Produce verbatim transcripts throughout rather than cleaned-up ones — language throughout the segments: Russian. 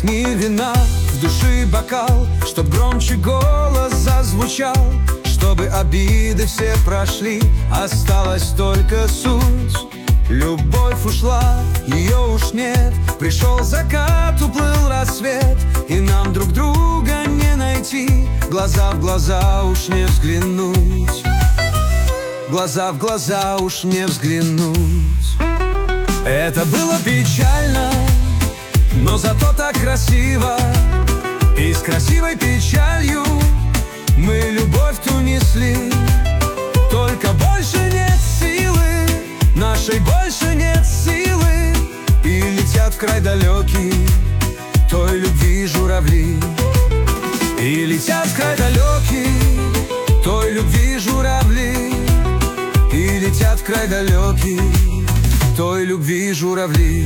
плесни вина в души бокал, чтоб громче голос зазвучал, чтобы обиды все прошли, осталась только суть. Любовь ушла, ее уж нет, пришел закат, уплыл рассвет, и нам друг друга не найти, глаза в глаза уж не взглянуть, глаза в глаза уж не взглянуть. Это было печально, но зато так красиво, и с красивой печалью мы любовь ту несли. Только больше нет силы, нашей больше нет силы, и летят в край далекий той любви журавли. И летят в край далекий той любви журавли, и летят в край далекий той любви журавли.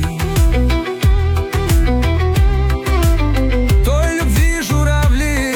Той любви журавли.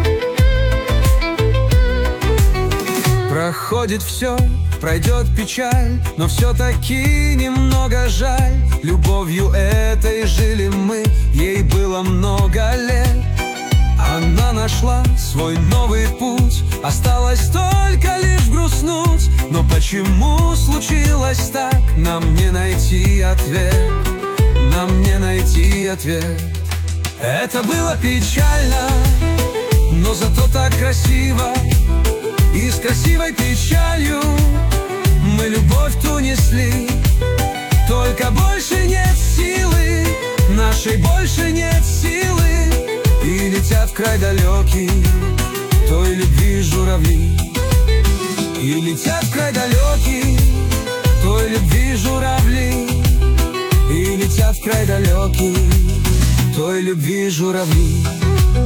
Проходит все, пройдет печаль, но все-таки немного жаль. Любовью этой жили мы, ей было много лет. Она нашла свой новый путь, осталось только лишь грустнуть. Но почему случилось так, нам не найти ответ, нам не найти ответ. Это было печально, но зато так красиво, и с красивой печалью мы любовь ту несли. Только больше нет силы, нашей больше нет силы, и летят в край далекий той любви журавли. И летят в край далекий той любви журавли, и летят в край далекий той любви журавли.